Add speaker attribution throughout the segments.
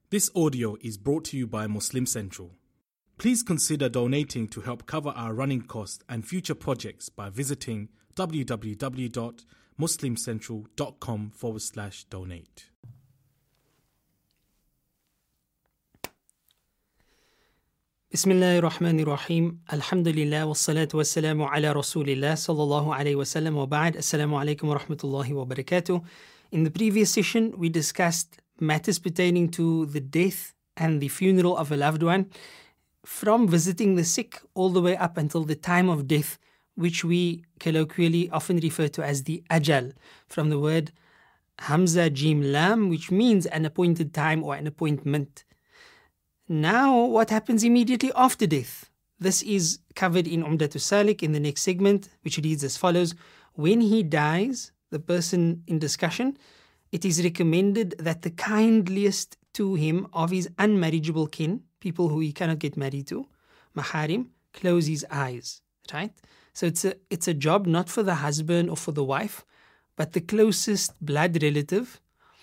Speaker 1: This audio is brought to you by Muslim Central. Please consider donating to help cover our running costs and future projects by visiting www.muslimcentral.com/donate.
Speaker 2: Bismillahir Rahmanir Rahim. Alhamdulillah wassalatu wassalamu ala Rasulillah sallallahu alayhi wasallam wa ba'd. Assalamu alaikum wa rahmatullahi wa barakatuh. In the previous session, we discussed matters pertaining to the death and the funeral of a loved one, from visiting the sick all the way up until the time of death, which we colloquially often refer to as the ajal, from the word Hamza Jim Lam, which means an appointed time or an appointment. Now, what happens immediately after death? This is covered in Umdatus Salik in the next segment, which reads as follows. When he dies, the person in discussion, it is recommended that the kindliest to him of his unmarriageable kin, people who he cannot get married to, maharim, close his eyes, right? So it's a job not for the husband or for the wife, but the closest blood relative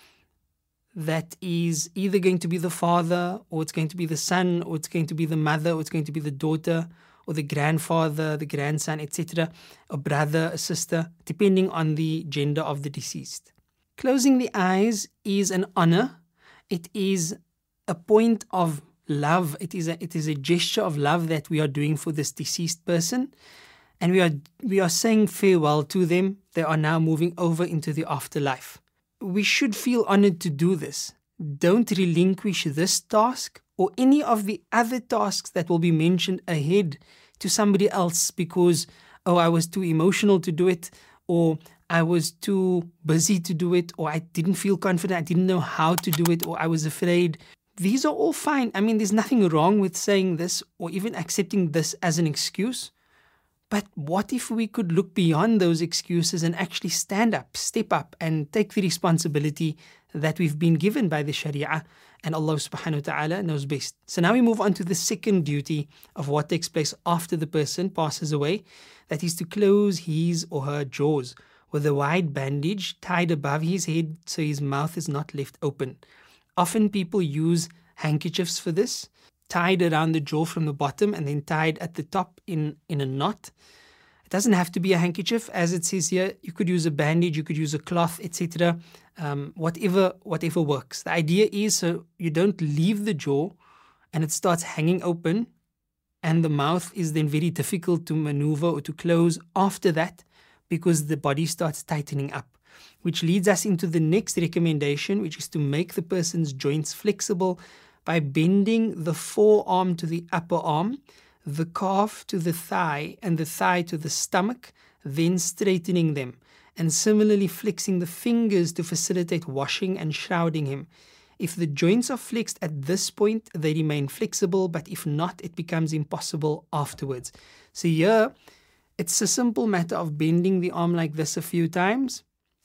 Speaker 2: that is either going to be the father, or it's going to be the son, or it's going to be the mother, or it's going to be the daughter, or the grandfather, the grandson, etc., a brother, a sister, depending on the gender of the deceased. Closing the eyes is an honor. It is a point of love. It is a gesture of love that we are doing for this deceased person. And we are saying farewell to them. They are now moving over into the afterlife. We should feel honored to do this. Don't relinquish this task or any of the other tasks that will be mentioned ahead to somebody else because, I was too emotional to do it, or I was too busy to do it, or I didn't feel confident, I didn't know how to do it, or I was afraid. These are all fine. I mean, there's nothing wrong with saying this or even accepting this as an excuse. But what if we could look beyond those excuses and actually stand up, step up, and take the responsibility that we've been given by the Sharia, and Allah subhanahu wa ta'ala knows best. So now we move on to the second duty of what takes place after the person passes away, that is to close his or her jaws with a wide bandage tied above his head so his mouth is not left open. Often people use handkerchiefs for this, tied around the jaw from the bottom and then tied at the top in a knot. It doesn't have to be a handkerchief, as it says here. You could use a bandage, you could use a cloth, etc. Whatever works. The idea is so you don't leave the jaw and it starts hanging open, and the mouth is then very difficult to maneuver or to close after that, because the body starts tightening up, which leads us into the next recommendation, which is to make the person's joints flexible by bending the forearm to the upper arm, the calf to the thigh, and the thigh to the stomach, then straightening them, and similarly flexing the fingers to facilitate washing and shrouding him. If the joints are flexed at this point, they remain flexible, but if not, it becomes impossible afterwards. So here, it's a simple matter of bending the arm like this a few times,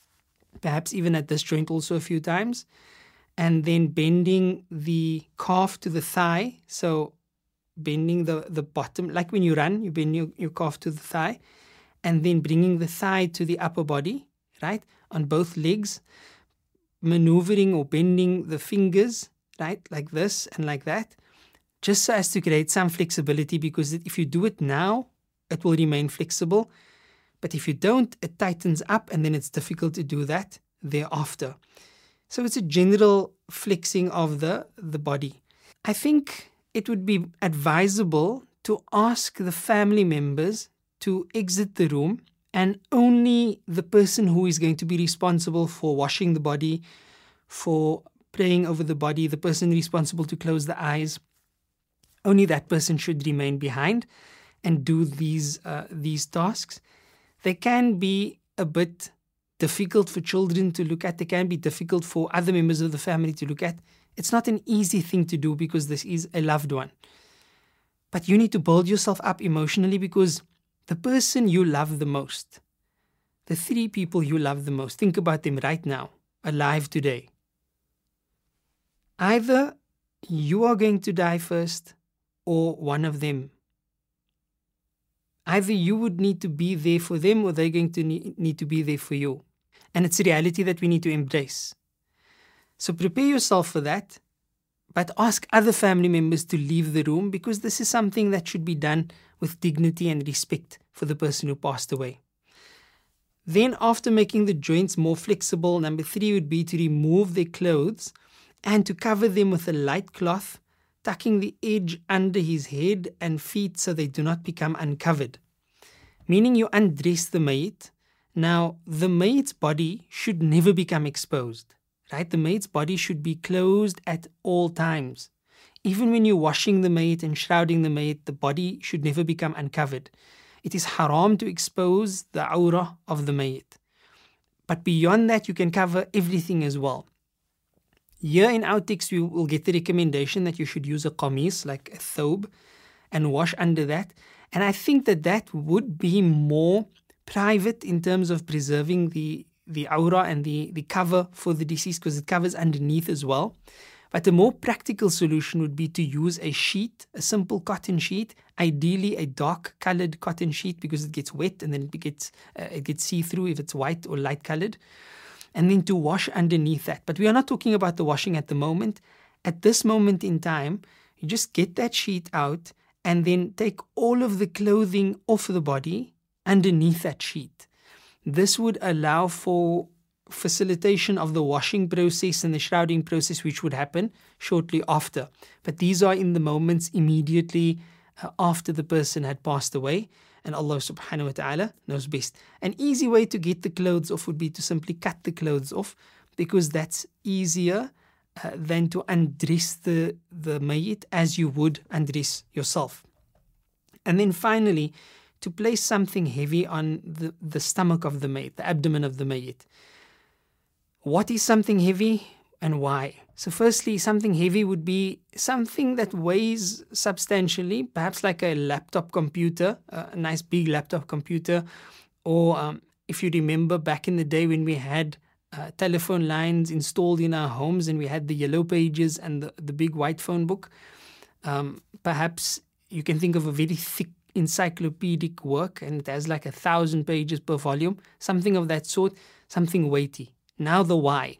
Speaker 2: perhaps even at this joint also a few times, and then bending the calf to the thigh. So bending the bottom, like when you run, you bend your calf to the thigh, and then bringing the thigh to the upper body, right, on both legs, maneuvering or bending the fingers, right, like this and like that, just so as to create some flexibility, because if you do it now, it will remain flexible. But if you don't, it tightens up and then it's difficult to do that thereafter. So it's a general flexing of the body. I think it would be advisable to ask the family members to exit the room, and only the person who is going to be responsible for washing the body, for praying over the body, the person responsible to close the eyes, only that person should remain behind and do these tasks. They can be a bit difficult for children to look at. They can be difficult for other members of the family to look at. It's not an easy thing to do because this is a loved one. But you need to build yourself up emotionally, because the person you love the most, the three people you love the most, think about them right now, alive today. Either you are going to die first, or one of them. Either you would need to be there for them, or they're going to need to be there for you. And it's a reality that we need to embrace. So prepare yourself for that. but ask other family members to leave the room, because this is something that should be done with dignity and respect for the person who passed away. Then, after making the joints more flexible, number 3 would be to remove their clothes and to cover them with a light cloth, tucking the edge under his head and feet so they do not become uncovered. Meaning you undress the mayyit. Now, the mayyit's body should never become exposed, right? The mayyit's body should be closed at all times. Even when you're washing the mayyit and shrouding the mayyit, the body should never become uncovered. It is haram to expose the awrah of the mayyit. But beyond that, you can cover everything as well. Here in our text, we will get the recommendation that you should use a qamis, like a thobe, and wash under that. And I think that that would be more private in terms of preserving the awrah and the cover for the deceased, because it covers underneath as well. But a more practical solution would be to use a sheet, a simple cotton sheet, ideally a dark colored cotton sheet, because it gets wet and then it gets see-through if it's white or light colored, and then to wash underneath that. But we are not talking about the washing at the moment. At this moment in time, you just get that sheet out and then take all of the clothing off the body underneath that sheet. This would allow for facilitation of the washing process and the shrouding process, which would happen shortly after. But these are in the moments immediately after the person had passed away, and Allah subhanahu wa ta'ala knows best. An easy way to get the clothes off would be to simply cut the clothes off, because that's easier than to undress the mayyit as you would undress yourself. And then finally, to place something heavy on the stomach of the mayyit, the abdomen of the mayyit. What is something heavy and why? So firstly, something heavy would be something that weighs substantially, perhaps like a laptop computer, a nice big laptop computer, or if you remember back in the day when we had telephone lines installed in our homes and we had the yellow pages and the big white phone book, perhaps you can think of a very thick encyclopedic work and it has like 1,000 pages per volume, something of that sort, something weighty. Now the why.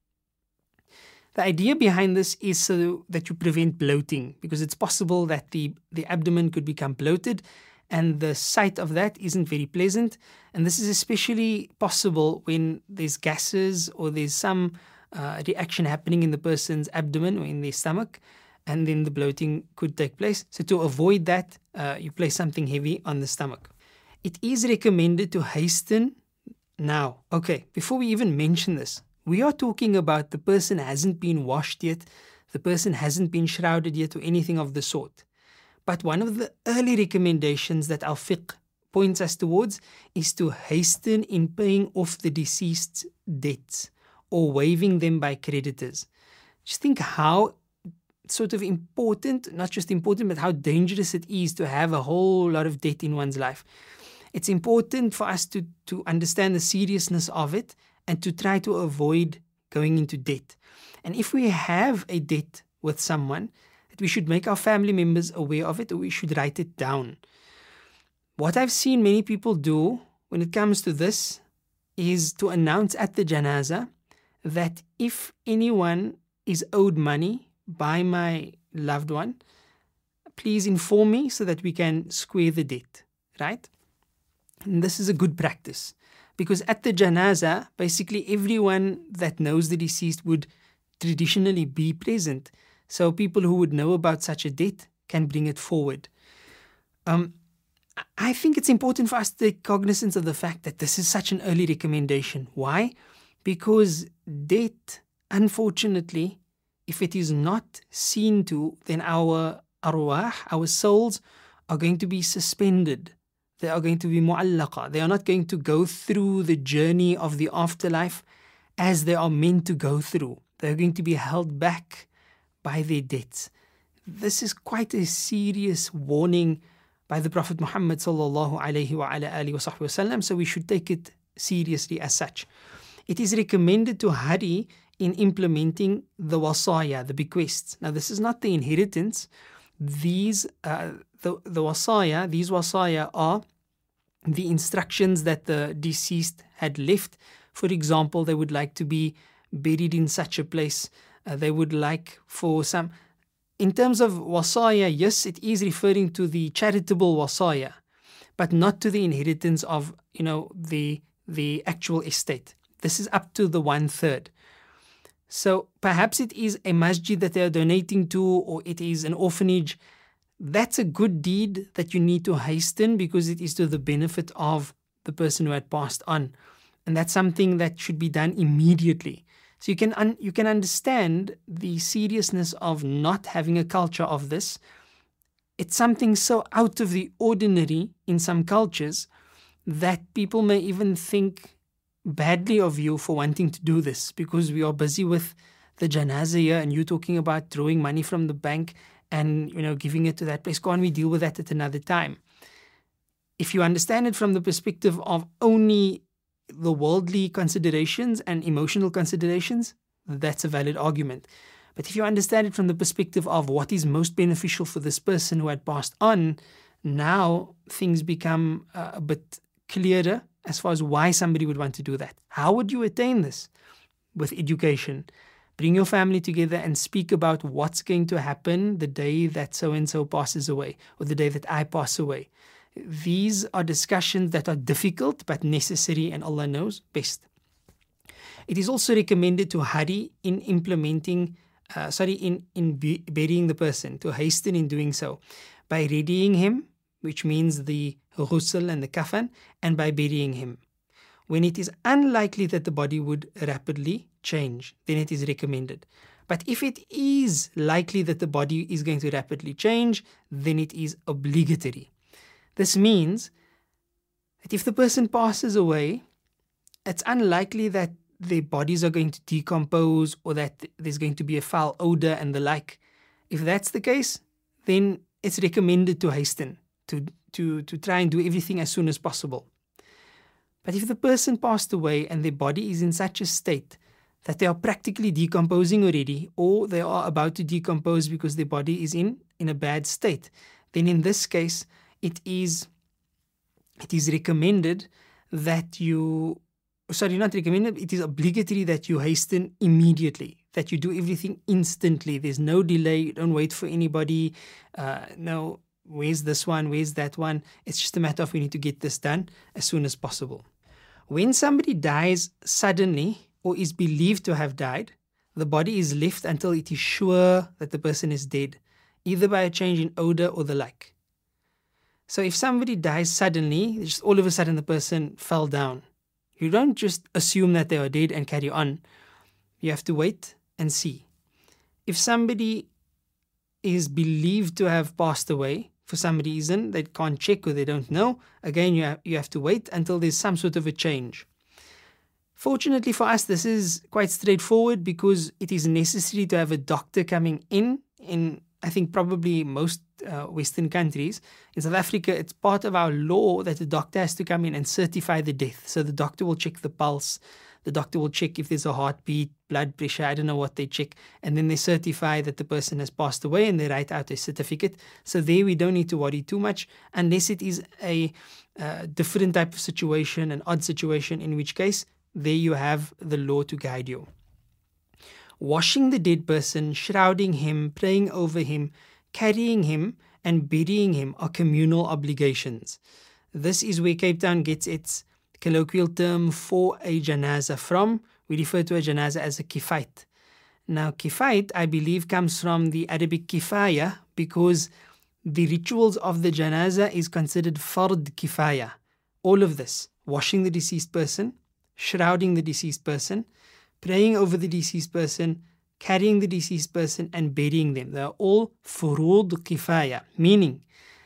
Speaker 2: The idea behind this is so that you prevent bloating, because it's possible that the abdomen could become bloated and the sight of that isn't very pleasant. And this is especially possible when there's gases or there's some reaction happening in the person's abdomen or in their stomach, and then the bloating could take place. So to avoid that, you place something heavy on the stomach. It is recommended to hasten. Now, okay, before we even mention this, we are talking about the person hasn't been washed yet, the person hasn't been shrouded yet, or anything of the sort. But one of the early recommendations that our fiqh points us towards is to hasten in paying off the deceased's debts or waiving them by creditors. Just think how sort of important, not just important, but how dangerous it is to have a whole lot of debt in one's life. It's important for us to understand the seriousness of it and to try to avoid going into debt. And if we have a debt with someone, that we should make our family members aware of it, or we should write it down. What I've seen many people do when it comes to this is to announce at the janazah that if anyone is owed money by my loved one, please inform me so that we can square the debt, right? And this is a good practice, because at the janazah, basically everyone that knows the deceased would traditionally be present. So people who would know about such a debt can bring it forward. I think it's important for us to take cognizance of the fact that this is such an early recommendation. Why? Because debt, unfortunately, if it is not seen to, then our arwah, our souls, are going to be suspended. They are going to be mu'allaqa. They are not going to go through the journey of the afterlife as they are meant to go through. They are going to be held back by their debts. This is quite a serious warning by the Prophet Muhammad sallallahu alaihi wa ala alihi wa sallam, so we should take it seriously as such. It is recommended to hurry in implementing the wasaya, the bequests. Now, this is not the inheritance. These the wasaya, these wasaya are the instructions that the deceased had left. For example, they would like to be buried in such a place. They would like for in terms of wasaya, yes, it is referring to the charitable wasaya, but not to the inheritance of, the actual estate. This is up to the 1/3. So perhaps it is a masjid that they are donating to, or it is an orphanage. That's a good deed that you need to hasten because it is to the benefit of the person who had passed on. And that's something that should be done immediately. So you can understand the seriousness of not having a culture of this. It's something so out of the ordinary in some cultures that people may even think badly of you for wanting to do this, because we are busy with the janazah here and you talking about drawing money from the bank and giving it to that place. Can't we deal with that at another time? If you understand it from the perspective of only the worldly considerations and emotional considerations, that's a valid argument. But if you understand it from the perspective of what is most beneficial for this person who had passed on, now things become a bit clearer as far as why somebody would want to do that. How would you attain this? With education. Bring your family together and speak about what's going to happen the day that so-and-so passes away, or the day that I pass away. These are discussions that are difficult but necessary, and Allah knows best. It is also recommended to hurry in burying the person, to hasten in doing so, by readying him, which means the ghusl and the kafan, and by burying him. When it is unlikely that the body would rapidly change, then it is recommended. But if it is likely that the body is going to rapidly change, then it is obligatory. This means that if the person passes away, it's unlikely that their bodies are going to decompose or that there's going to be a foul odor and the like. If that's the case, then it's recommended to hasten, to try and do everything as soon as possible. But if the person passed away and their body is in such a state that they are practically decomposing already, or they are about to decompose because their body is in a bad state, then in this case, it is recommended that it is obligatory that you hasten immediately, that you do everything instantly. There's no delay. You don't wait for anybody. No, where's this one? Where's that one? It's just a matter of we need to get this done as soon as possible. When somebody dies suddenly or is believed to have died, the body is left until it is sure that the person is dead, either by a change in odor or the like. So if somebody dies suddenly, just all of a sudden the person fell down, you don't just assume that they are dead and carry on. You have to wait and see. If somebody is believed to have passed away for some reason, they can't check or they don't know, again you have to wait until there's some sort of a change. Fortunately for us, this is quite straightforward because it is necessary to have a doctor coming in I think probably most Western countries. In South Africa, it's part of our law that the doctor has to come in and certify the death. So the doctor will check the pulse, the doctor will check if there's a heartbeat, blood pressure, I don't know what they check, and then they certify that the person has passed away and they write out a certificate. So there we don't need to worry too much unless it is a different type of situation, an odd situation, in which case there you have the law to guide you. Washing the dead person, shrouding him, praying over him, carrying him and burying him are communal obligations. This is where Cape Town gets its colloquial term for a janazah from. We refer to a janazah as a kifait. Now kifait, I believe, comes from the Arabic kifaya because the rituals of the janazah is considered fard kifaya. All of this, washing the deceased person, shrouding the deceased person, praying over the deceased person, carrying the deceased person and burying them. They are all furud kifaya, meaning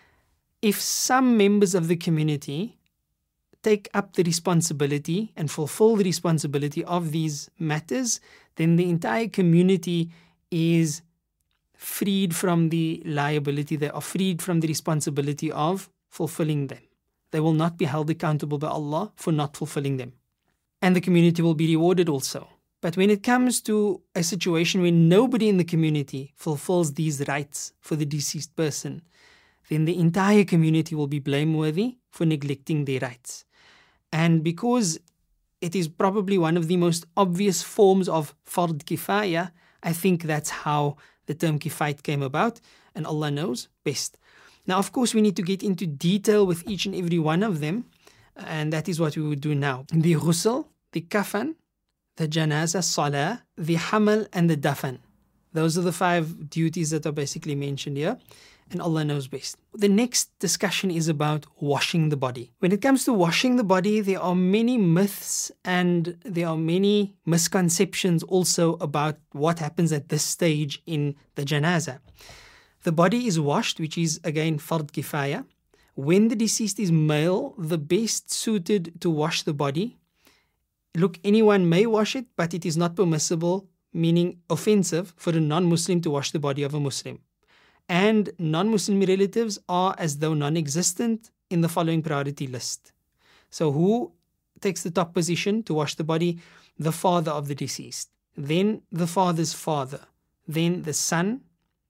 Speaker 2: if some members of the community take up the responsibility and fulfill the responsibility of these matters, then the entire community is freed from the liability. They are freed from the responsibility of fulfilling them. They will not be held accountable by Allah for not fulfilling them. And the community will be rewarded also. But when it comes to a situation where nobody in the community fulfills these rights for the deceased person, then the entire community will be blameworthy for neglecting their rights. And because it is probably one of the most obvious forms of fard kifaya, I think that's how the term kifayat came about, and Allah knows best. Now, of course, we need to get into detail with each and every one of them, and that is what we would do now. The ghusl, the kafan, the janazah, salah, the hamal, and the dafan. Those are the 5 duties that are basically mentioned here, and Allah knows best. The next discussion is about washing the body. When it comes to washing the body, there are many myths and there are many misconceptions also about what happens at this stage in the janazah. The body is washed, which is again fard kifaya. When the deceased is male, the best suited to wash the body, look, anyone may wash it, but it is not permissible, meaning offensive, for a non-Muslim to wash the body of a Muslim. And non-Muslim relatives are as though non-existent in the following priority list. So who takes the top position to wash the body? The father of the deceased. Then the father's father. Then the son,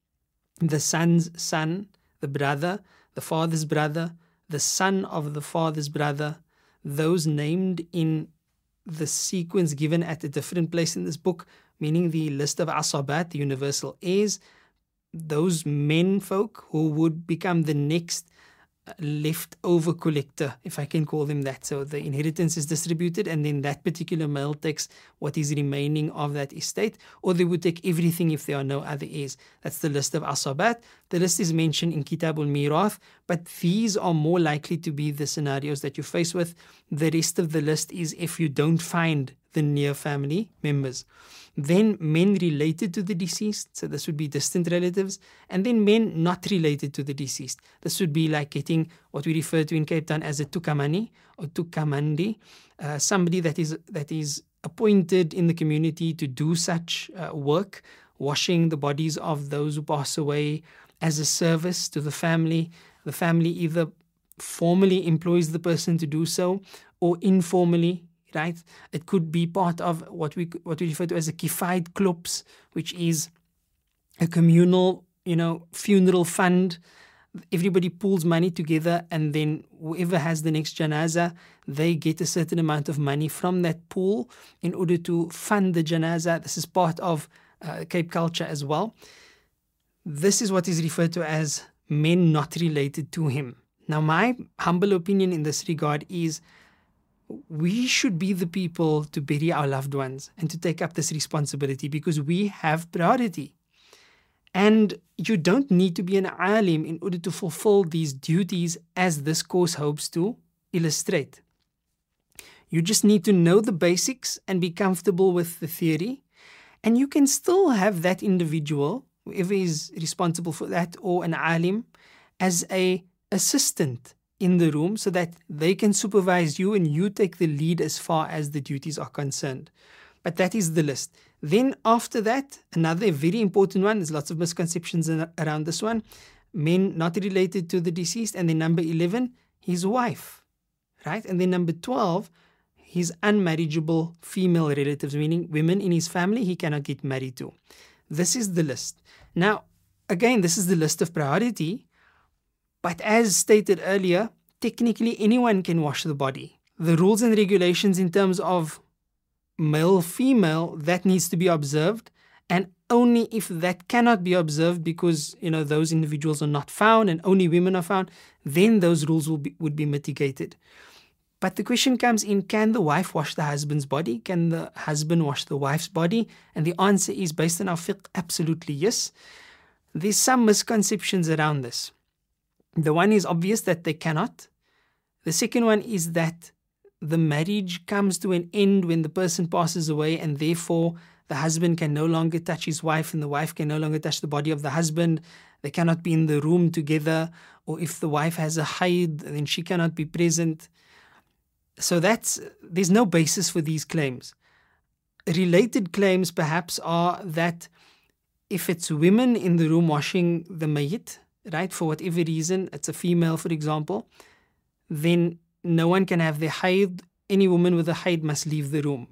Speaker 2: the son's son, the brother, the father's brother, the son of the father's brother, those named in the sequence given at a different place in this book, meaning the list of asabat, the universal heirs, those men folk who would become the next leftover collector, if I can call them that. So the inheritance is distributed and then that particular male takes what is remaining of that estate, or they would take everything if there are no other heirs. That's the list of asabat. The list is mentioned in Kitabul Mirath, but these are more likely to be the scenarios that you face with. The rest of the list is if you don't find the near family members. Then men related to the deceased, so this would be distant relatives, and then men not related to the deceased. This would be like getting what we refer to in Cape Town as a tukamani or tukamandi, somebody that is appointed in the community to do such work, washing the bodies of those who pass away as a service to the family. The family either formally employs the person to do so or informally. Right? It could be part of what we refer to as a kifayat klubs, which is a communal, funeral fund. Everybody pools money together, and then whoever has the next janazah, they get a certain amount of money from that pool in order to fund the janazah. This is part of Cape culture as well. This is what is referred to as men not related to him. Now, my humble opinion in this regard is we should be the people to bury our loved ones and to take up this responsibility because we have priority. And you don't need to be an alim in order to fulfill these duties as this course hopes to illustrate. You just need to know the basics and be comfortable with the theory. And you can still have that individual, whoever is responsible for that, or an alim, as an assistant in the room so that they can supervise you and you take the lead as far as the duties are concerned. But that is the list. Then after that, another very important one, there's lots of misconceptions around this one, men not related to the deceased, and then number 11, his wife, right? And then number 12, his unmarriageable female relatives, meaning women in his family he cannot get married to. This is the list. Now, again, this is the list of priority. But as stated earlier, technically anyone can wash the body. The rules and regulations in terms of male, female, that needs to be observed. And only if that cannot be observed because, those individuals are not found and only women are found, then those rules would be mitigated. But the question comes in, can the wife wash the husband's body? Can the husband wash the wife's body? And the answer is, based on our fiqh, absolutely yes. There's some misconceptions around this. The one is obvious that they cannot. The second one is that the marriage comes to an end when the person passes away, and therefore the husband can no longer touch his wife and the wife can no longer touch the body of the husband. They cannot be in the room together, or if the wife has a haid, then she cannot be present. So there's no basis for these claims. Related claims perhaps are that if it's women in the room washing the mayyit, right, for whatever reason, it's a female, for example, then no one can have their haid. Any woman with a haid must leave the room.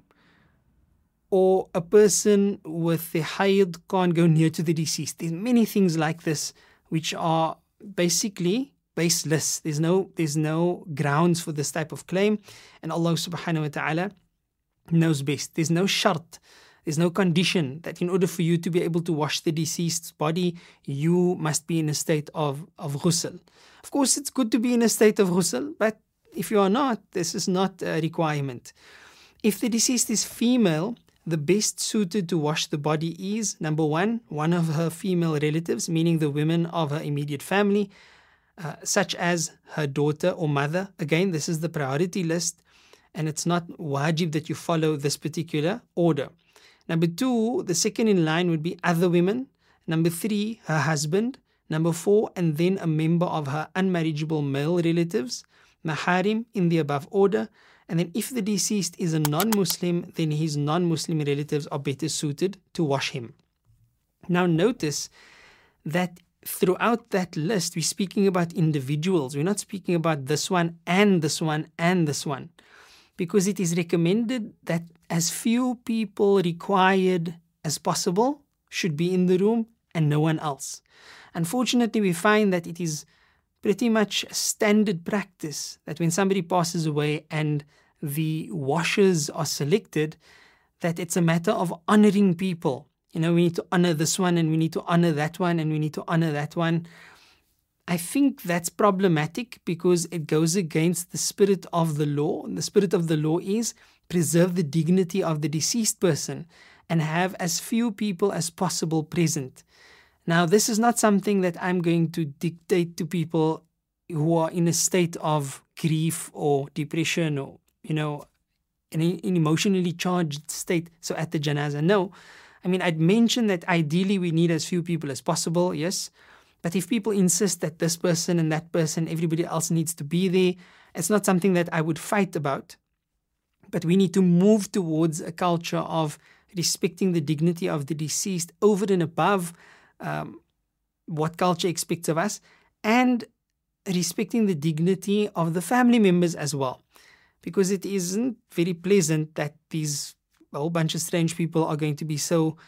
Speaker 2: Or a person with their haid can't go near to the deceased. There's many things like this which are basically baseless. There's no grounds for this type of claim, and Allah subhanahu wa ta'ala knows best. There's no shart. There's no condition that in order for you to be able to wash the deceased's body, you must be in a state of ghusl. Of course, it's good to be in a state of ghusl, but if you are not, this is not a requirement. If the deceased is female, the best suited to wash the body is, number one of her female relatives, meaning the women of her immediate family, such as her daughter or mother. Again, this is the priority list, and it's not wajib that you follow this particular order. Number two, the second in line would be other women. Number three, her husband. Number four, and then a member of her unmarriageable male relatives, maharim, in the above order. And then if the deceased is a non-Muslim, then his non-Muslim relatives are better suited to wash him. Now notice that throughout that list, we're speaking about individuals. We're not speaking about this one and this one and this one. Because it is recommended that as few people required as possible should be in the room and no one else. Unfortunately, we find that it is pretty much standard practice that when somebody passes away and the washers are selected, that it's a matter of honoring people. We need to honor this one and we need to honor that one and we need to honor that one. I think that's problematic because it goes against the spirit of the law. And the spirit of the law is preserve the dignity of the deceased person and have as few people as possible present. Now, this is not something that I'm going to dictate to people who are in a state of grief or depression or, in an emotionally charged state. So at the janazah, no. I'd mention that ideally we need as few people as possible, yes. But if people insist that this person and that person, everybody else needs to be there, it's not something that I would fight about. But we need to move towards a culture of respecting the dignity of the deceased over and above what culture expects of us, and respecting the dignity of the family members as well. Because it isn't very pleasant that a whole bunch of strange people are going to be so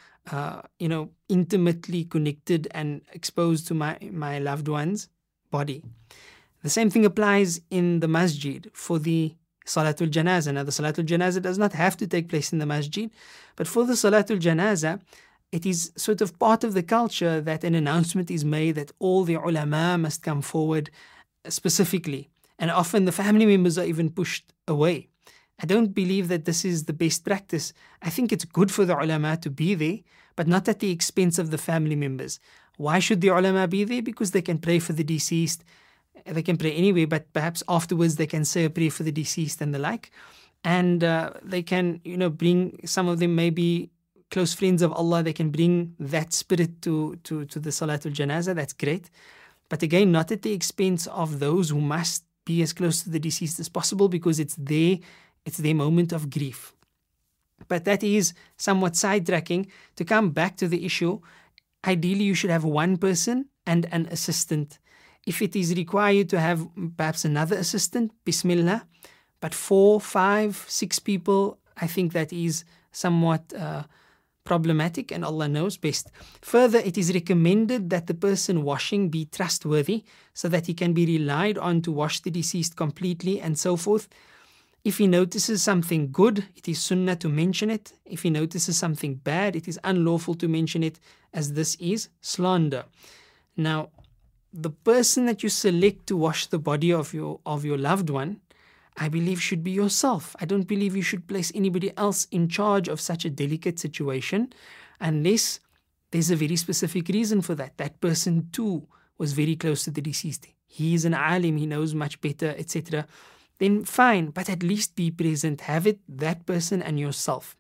Speaker 2: intimately connected and exposed to my loved one's body. The same thing applies in the masjid for the Salatul Janazah. Now, the Salatul Janazah does not have to take place in the masjid, but for the Salatul Janazah, it is sort of part of the culture that an announcement is made that all the ulama must come forward specifically. And often the family members are even pushed away. I don't believe that this is the best practice. I think it's good for the ulama to be there, but not at the expense of the family members. Why should the ulama be there? Because they can pray for the deceased. They can pray anyway, but perhaps afterwards they can say a prayer for the deceased and the like. And they can, bring, some of them may be close friends of Allah, they can bring that spirit to the Salatul Janazah. That's great. But again, not at the expense of those who must be as close to the deceased as possible, because it's their moment of grief. But that is somewhat sidetracking. To come back to the issue, ideally you should have one person and an assistant. If it is required to have perhaps another assistant, Bismillah. But 4, 5, 6 people, I think that is somewhat problematic, and Allah knows best. Further, it is recommended that the person washing be trustworthy so that he can be relied on to wash the deceased completely and so forth. If he notices something good, it is sunnah to mention it. If he notices something bad, it is unlawful to mention it, as this is slander. Now, the person that you select to wash the body of your loved one, I believe should be yourself. I don't believe you should place anybody else in charge of such a delicate situation unless there's a very specific reason for that. That person too was very close to the deceased. He is an alim, he knows much better, etc. Then fine, but at least be present. Have it that person and yourself.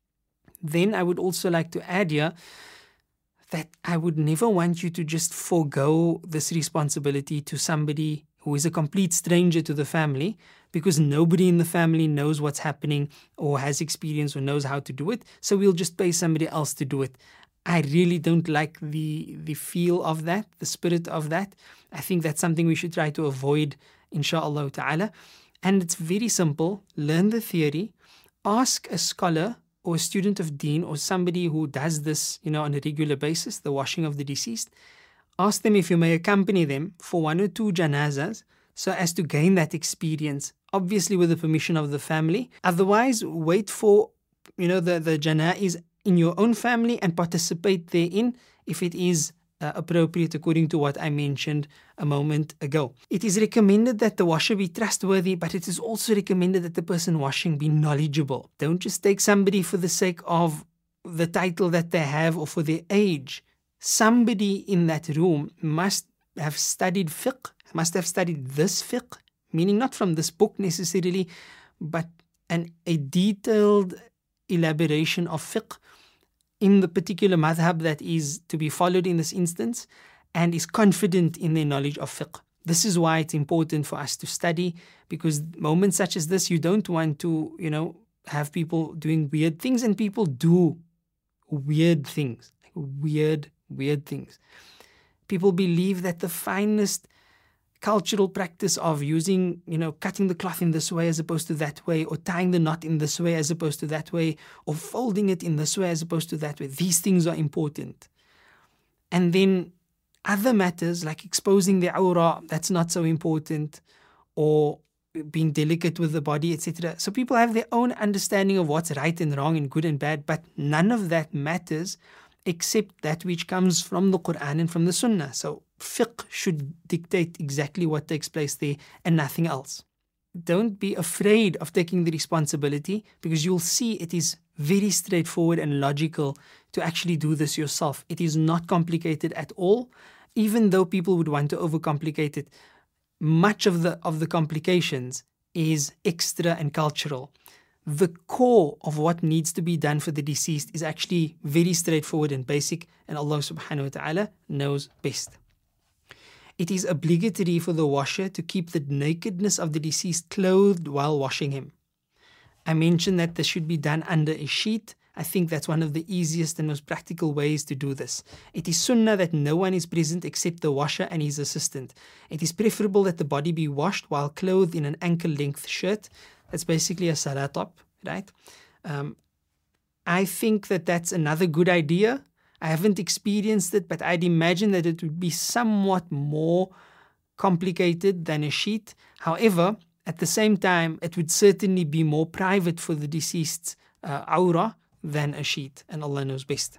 Speaker 2: Then I would also like to add here that I would never want you to just forego this responsibility to somebody who is a complete stranger to the family, because nobody in the family knows what's happening or has experience or knows how to do it, so we'll just pay somebody else to do it. I really don't like the feel of that, the spirit of that. I think that's something we should try to avoid, inshaAllah ta'ala. And it's very simple. Learn the theory, ask a scholar or a student of deen or somebody who does this, on a regular basis, the washing of the deceased. Ask them if you may accompany them for 1 or 2 janazas so as to gain that experience, obviously with the permission of the family. Otherwise, wait for, the janaiz in your own family and participate therein if it is appropriate according to what I mentioned a moment ago. It is recommended that the washer be trustworthy, but it is also recommended that the person washing be knowledgeable. Don't just take somebody for the sake of the title that they have or for their age. Somebody in that room must have studied fiqh, must have studied this fiqh, meaning not from this book necessarily, but a detailed elaboration of fiqh in the particular madhab that is to be followed in this instance, and is confident in their knowledge of fiqh. This is why it's important for us to study, because moments such as this, you don't want to, have people doing weird things, and people do weird things, weird things. People believe that the finest cultural practice of using, cutting the cloth in this way as opposed to that way, or tying the knot in this way as opposed to that way, or folding it in this way as opposed to that way. These things are important. And then other matters like exposing the awra, that's not so important, or being delicate with the body, etc. So people have their own understanding of what's right and wrong and good and bad, but none of that matters except that which comes from the Quran and from the Sunnah. So fiqh should dictate exactly what takes place there and nothing else. Don't be afraid of taking the responsibility, because you'll see it is very straightforward and logical to actually do this yourself. It is not complicated at all, even though people would want to overcomplicate it. Much of the complications is extra and cultural. The core of what needs to be done for the deceased is actually very straightforward and basic, and Allah subhanahu wa ta'ala knows best. It is obligatory for the washer to keep the nakedness of the deceased clothed while washing him. I mentioned that this should be done under a sheet. I think that's one of the easiest and most practical ways to do this. It is sunnah that no one is present except the washer and his assistant. It is preferable that the body be washed while clothed in an ankle-length shirt. That's basically a salah top, right? I think that that's another good idea. I haven't experienced it, but I'd imagine that it would be somewhat more complicated than a sheet. However, at the same time, it would certainly be more private for the deceased's awra than a sheet, and Allah knows best.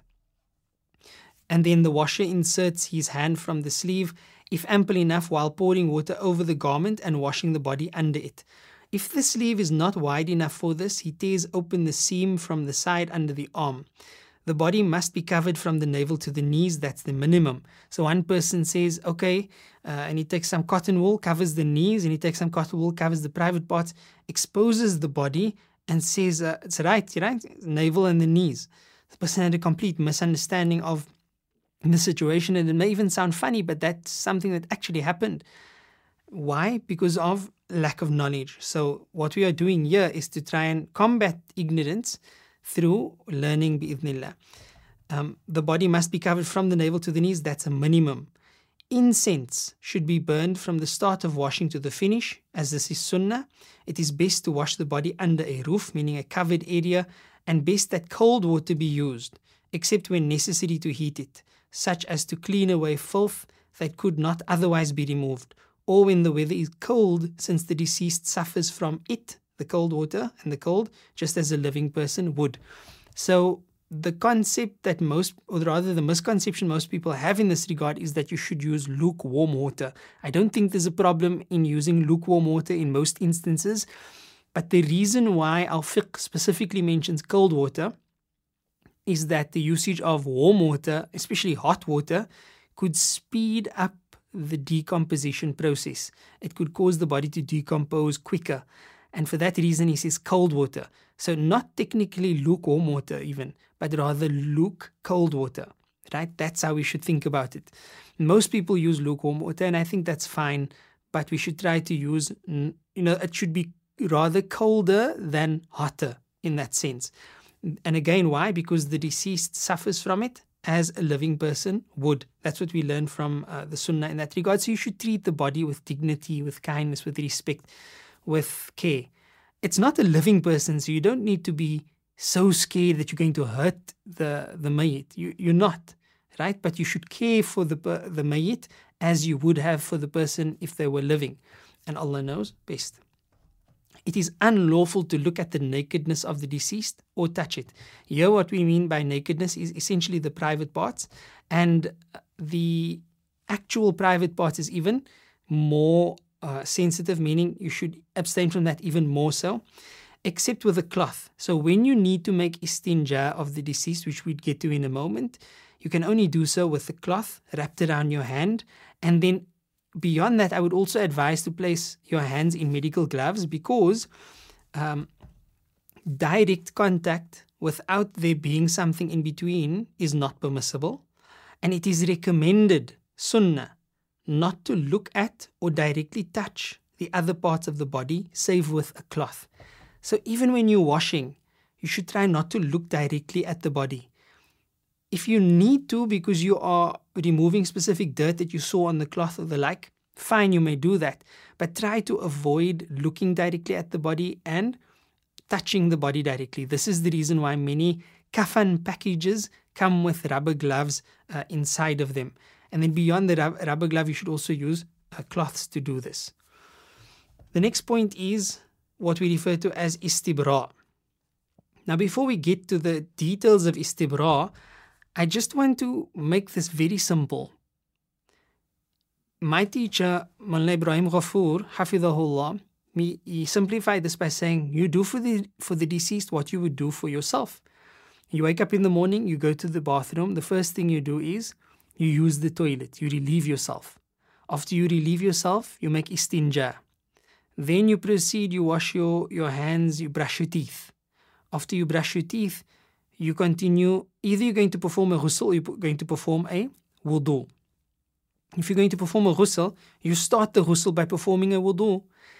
Speaker 2: And then the washer inserts his hand from the sleeve, if ample enough, while pouring water over the garment and washing the body under it. If the sleeve is not wide enough for this, he tears open the seam from the side under the arm. The body must be covered from the navel to the knees. That's the minimum. So one person says, okay, and he takes some cotton wool, covers the knees, and he takes some cotton wool, covers the private parts, exposes the body, and says, it's right, navel and the knees. The person had a complete misunderstanding of the situation, and it may even sound funny, but that's something that actually happened. Why? Because of lack of knowledge. So what we are doing here is to try and combat ignorance through learning bi'idhnillah. The body must be covered from the navel to the knees. That's a minimum. Incense should be burned from the start of washing to the finish, as this is sunnah. It is best to wash the body under a roof, meaning a covered area, and best that cold water be used, except when necessary to heat it, such as to clean away filth that could not otherwise be removed, or when the weather is cold, since the deceased suffers from it, the cold water and the cold, just as a living person would. So the concept that the misconception most people have in this regard is that you should use lukewarm water. I don't think there's a problem in using lukewarm water in most instances, but the reason why our fiqh specifically mentions cold water is that the usage of warm water, especially hot water, could speed up the decomposition process. It could cause the body to decompose quicker. And for that reason, he says cold water. So not technically lukewarm water even, but rather cold water, right? That's how we should think about it. Most people use lukewarm water, and I think that's fine, but we should try to use, it should be rather colder than hotter in that sense. And again, why? Because the deceased suffers from it as a living person would. That's what we learn from the sunnah in that regard. So you should treat the body with dignity, with kindness, with respect, with care. It's not a living person, so you don't need to be so scared that you're going to hurt the mayyit. You're not, right? But you should care for the mayyit as you would have for the person if they were living. And Allah knows best. it is unlawful to look at the nakedness of the deceased or touch it. Here what we mean by nakedness is essentially the private parts, and the actual private parts is even more sensitive, meaning you should abstain from that even more so, except with a cloth. So when you need to make istinja of the deceased, which we'd get to in a moment, you can only do so with a cloth wrapped around your hand. And then beyond that, I would also advise to place your hands in medical gloves, because direct contact without there being something in between is not permissible. And it is recommended, sunnah, not to look at or directly touch the other parts of the body, save with a cloth. So even when you're washing, you should try not to look directly at the body. If you need to, because you are removing specific dirt that you saw on the cloth or the like, fine, you may do that. But try to avoid looking directly at the body and touching the body directly. This is the reason why many kafan packages come with rubber gloves inside of them. And then beyond the rubber glove, you should also use cloths to do this. The next point is what we refer to as istibra. Now, before we get to the details of istibra, I just want to make this very simple. My teacher, Mullah Ibrahim Ghafoor, Hafidhahullah, he simplified this by saying, you do for the deceased what you would do for yourself. You wake up in the morning, you go to the bathroom, the first thing you do is you use the toilet, you relieve yourself. After you relieve yourself, you make istinja. Then you proceed, you wash your hands, you brush your teeth. After you brush your teeth, you continue, either you're going to perform a ghusl or you're going to perform a wudu. If you're going to perform a ghusl, you start the ghusl by performing a wudu.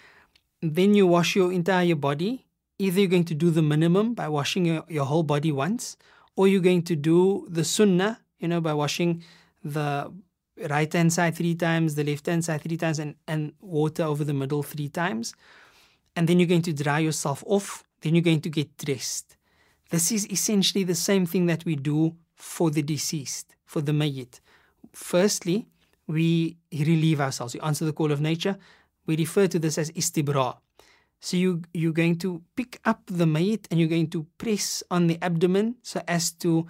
Speaker 2: Then you wash your entire body. Either you're going to do the minimum by washing your whole body once, or you're going to do the sunnah, by washing the right hand side 3 times, the left hand side 3 times, and water over the middle 3 times. And then you're going to dry yourself off. Then you're going to get dressed. This is essentially the same thing that we do for the deceased, for the mayyit. Firstly, we relieve ourselves. We answer the call of nature. We refer to this as istibra. So you're going to pick up the mayyit and you're going to press on the abdomen so as to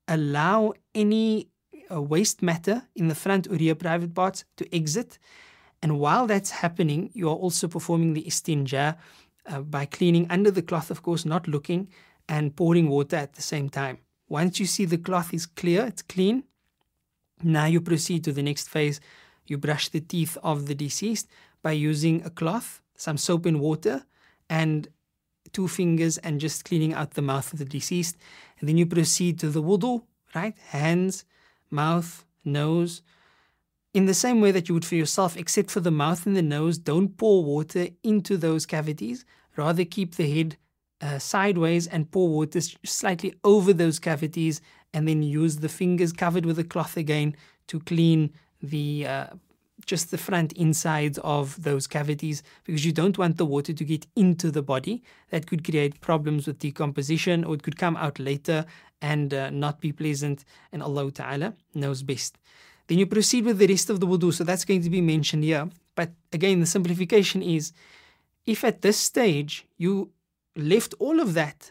Speaker 2: allow any waste matter in the front or rear private parts to exit. And while that's happening, you are also performing the istinja by cleaning under the cloth, of course, not looking, and pouring water at the same time. Once you see the cloth is clear, it's clean, now you proceed to the next phase. You brush the teeth of the deceased by using a cloth, some soap and water, and 2 fingers, and just cleaning out the mouth of the deceased. And then you proceed to the wudu, right? Hands, mouth, nose, in the same way that you would for yourself, except for the mouth and the nose. Don't pour water into those cavities. Rather keep the head sideways and pour water slightly over those cavities, and then use the fingers covered with a cloth again to clean the just the front insides of those cavities, because you don't want the water to get into the body. That could create problems with decomposition, or it could come out later and not be pleasant, and Allah Ta'ala knows best. Then you proceed with the rest of the wudu. So that's going to be mentioned here. But again, the simplification is, if at this stage you left all of that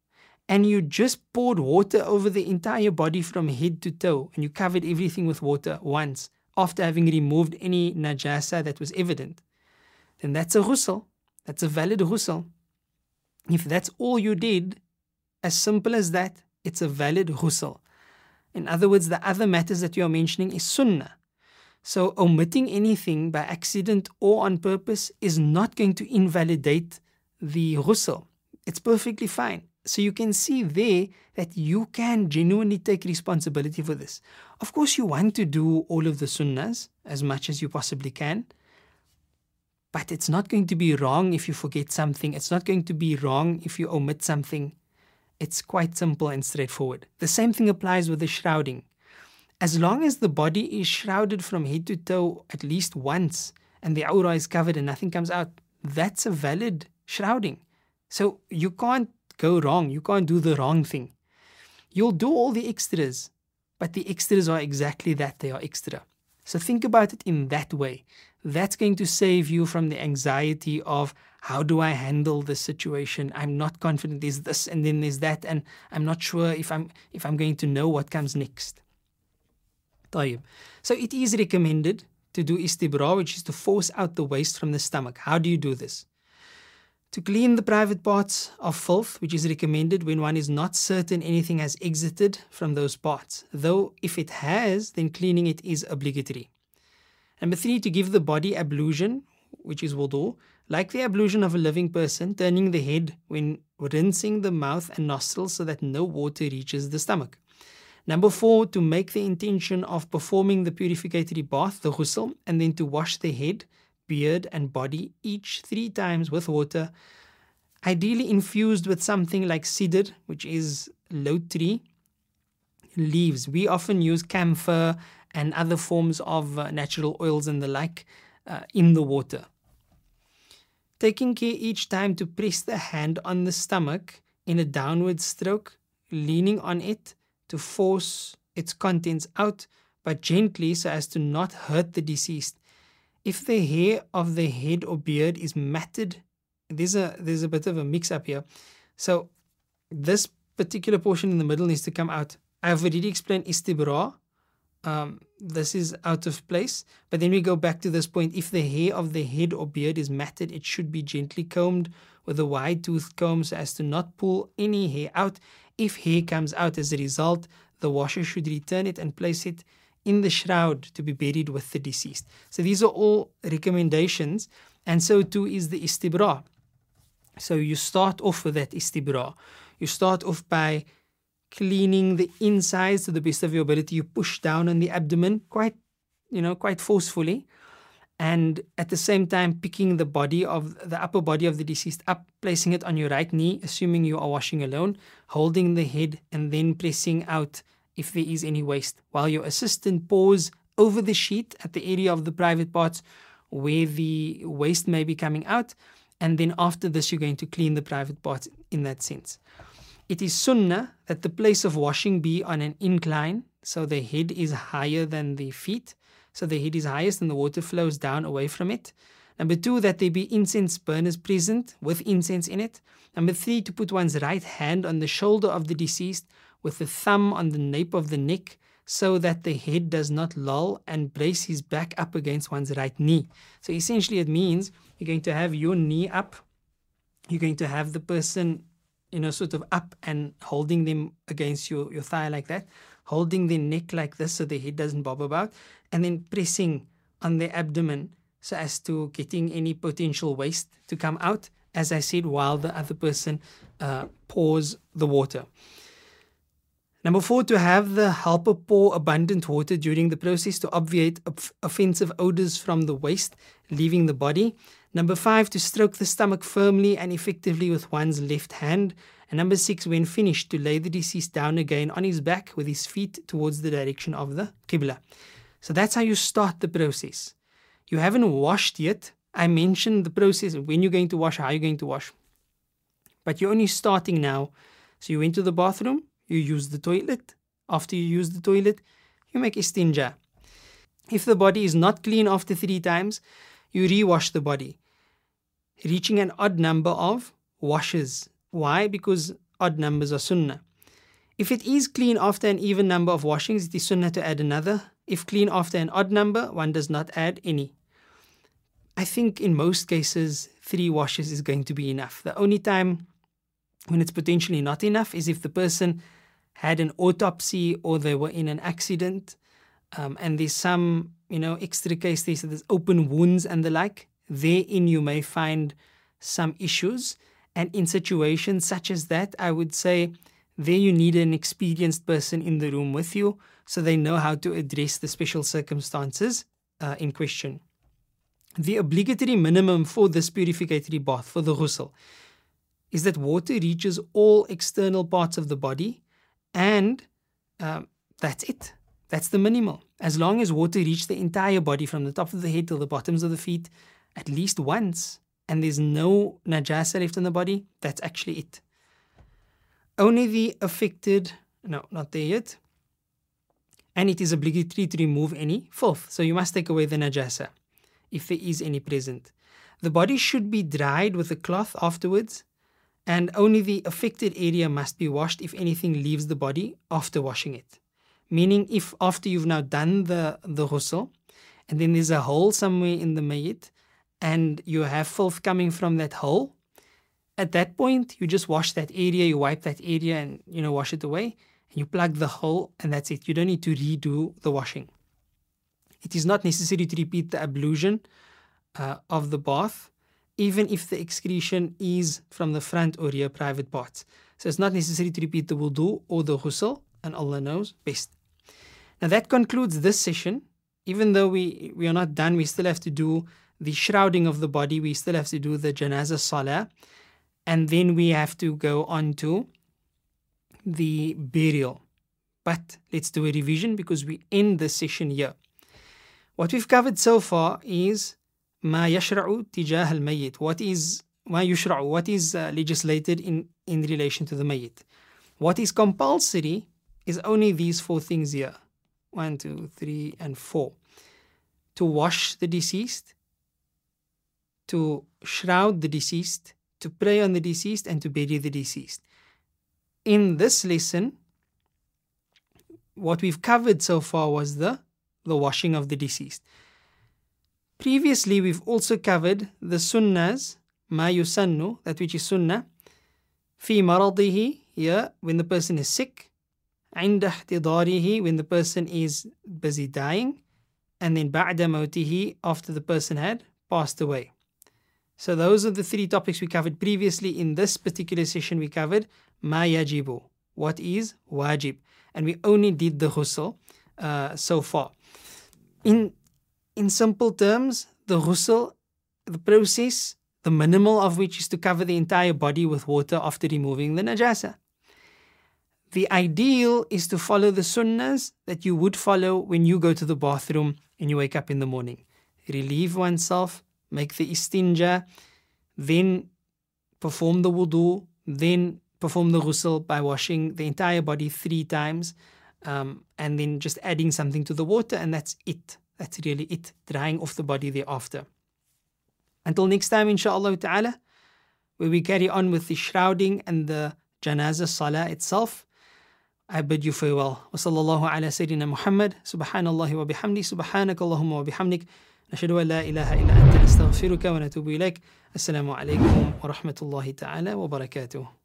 Speaker 2: and you just poured water over the entire body from head to toe, and you covered everything with water once after having removed any najasa that was evident, then that's a ghusl. That's a valid ghusl. If that's all you did, as simple as that, it's a valid ghusl. In other words, the other matters that you are mentioning is sunnah. So omitting anything by accident or on purpose is not going to invalidate the ghusl. It's perfectly fine. So you can see there that you can genuinely take responsibility for this. Of course, you want to do all of the sunnahs as much as you possibly can, but it's not going to be wrong if you forget something. It's not going to be wrong if you omit something. It's quite simple and straightforward. The same thing applies with the shrouding. As long as the body is shrouded from head to toe at least once, and the aura is covered and nothing comes out, that's a valid shrouding. So you can't go wrong. You can't do the wrong thing. You'll do all the extras, but the extras are exactly that, they are extra. So think about it in that way. That's going to save you from the anxiety of how do I handle this situation? I'm not confident. There's this and then there's that, and I'm not sure if I'm going to know what comes next. طيب. So it is recommended to do istibra, which is to force out the waste from the stomach. How do you do this? To clean the private parts of filth, which is recommended when one is not certain anything has exited from those parts. Though if it has, then cleaning it is obligatory. Number 3, to give the body ablution, which is wudu, like the ablution of a living person, turning the head when rinsing the mouth and nostrils so that no water reaches the stomach. Number 4, to make the intention of performing the purificatory bath, the ghusl, and then to wash the head, beard and body each 3 times with water, ideally infused with something like sidr, which is lote tree leaves. We often use camphor and other forms of natural oils and the like in the water. Taking care each time to press the hand on the stomach in a downward stroke, leaning on it to force its contents out, but gently so as to not hurt the deceased. If the hair of the head or beard is matted, there's a bit of a mix-up here. So this particular portion in the middle needs to come out. I've already explained istibra. This is out of place. But then we go back to this point. If the hair of the head or beard is matted, it should be gently combed with a wide-toothed comb so as to not pull any hair out. If hair comes out as a result, the washer should return it and place it in the shroud to be buried with the deceased. So these are all recommendations, and so too is the istibra. So you start off with that istibra. You start off by cleaning the insides to the best of your ability. You push down on the abdomen quite forcefully, and at the same time picking the upper body of the deceased up, placing it on your right knee, assuming you are washing alone, holding the head and then pressing out if there is any waste, while your assistant pours over the sheet at the area of the private parts where the waste may be coming out, and then after this you're going to clean the private parts in that sense. It is sunnah that the place of washing be on an incline, so the head is higher than the feet, so the head is highest and the water flows down away from it. Number 2, that there be incense burners present with incense in it. Number 3, to put one's right hand on the shoulder of the deceased with the thumb on the nape of the neck so that the head does not loll, and brace his back up against one's right knee. So essentially it means you're going to have your knee up, you're going to have the person sort of up and holding them against your thigh like that, holding their neck like this so the head doesn't bob about, and then pressing on the abdomen so as to getting any potential waste to come out, as I said, while the other person pours the water. Number 4, to have the helper pour abundant water during the process to obviate offensive odors from the waste leaving the body. Number 5, to stroke the stomach firmly and effectively with one's left hand. And number 6, when finished, to lay the deceased down again on his back with his feet towards the direction of the Qibla. So that's how you start the process. You haven't washed yet. I mentioned the process, when you're going to wash, how you're going to wash. But you're only starting now. So you went to the bathroom, you use the toilet. After you use the toilet, you make istinja. If the body is not clean after 3 times, you rewash the body, reaching an odd number of washes. Why? Because odd numbers are sunnah. If it is clean after an even number of washings, it is sunnah to add another. If clean after an odd number, one does not add any. I think in most cases, 3 washes is going to be enough. The only time when it's potentially not enough is if the person had an autopsy or they were in an accident, and there's some, extra case there, so there's open wounds and the like. Therein you may find some issues. And in situations such as that, I would say there you need an experienced person in the room with you so they know how to address the special circumstances in question. The obligatory minimum for this purificatory bath, for the ghusl, is that water reaches all external parts of the body, and that's it. That's the minimal. As long as water reaches the entire body from the top of the head to the bottoms of the feet at least once, and there's no najasa left in the body, that's actually it. Only the affected, no, not there yet, and it is obligatory to remove any filth. So you must take away the najasa if there is any present. The body should be dried with a cloth afterwards, and only the affected area must be washed if anything leaves the body after washing it. Meaning, if after you've now done the ghusl, and then there's a hole somewhere in the mayyit, and you have filth coming from that hole, at that point, you just wash that area, you wipe that area and, wash it away, and you plug the hole, and that's it. You don't need to redo the washing. It is not necessary to repeat the ablution of the bath, even if the excretion is from the front or rear private parts. So it's not necessary to repeat the wudu or the ghusl, and Allah knows best. Now that concludes this session. Even though we are not done, we still have to do the shrouding of the body, we still have to do the janazah salah, and then we have to go on to the burial. But let's do a revision because we end this session here. What we've covered so far is ما يشرع تجاه الميت. What is ما يشرع? What is legislated in relation to the mayyit? What is compulsory is only these 4 things here. 1, 2, 3, and 4. To wash the deceased, to shroud the deceased, to pray on the deceased, and to bury the deceased. In this lesson, what we've covered so far was the washing of the deceased. Previously, we've also covered the sunnahs, ma yusannu, that which is sunnah, fi maradihi, here, when the person is sick, عند احتضاره, when the person is busy dying, and then بعد موته, after the person had passed away. So those are the 3 topics we covered previously. In this particular session, we covered ma yajibu, what is wajib, and we only did the ghusl so far. In simple terms, the ghusl, the process, the minimal of which is to cover the entire body with water after removing the najasa. The ideal is to follow the sunnahs that you would follow when you go to the bathroom and you wake up in the morning. Relieve oneself, make the istinja, then perform the wudu, then perform the ghusl by washing the entire body 3 times, and then just adding something to the water, and that's it. That's really it, drying off the body thereafter. Until next time, inshaAllah ta'ala, where we carry on with the shrouding and the janazah salah itself, I bid you farewell. Wa sallallahu ala Sayyidina Muhammad. Subhanallahi wa bihamdi. Subhanakallahumma wa bihamdik. نشهد أن لا إله إلا أنت نستغفرك ونتوب إليك. السلام عليكم ورحمة الله تعالى وبركاته.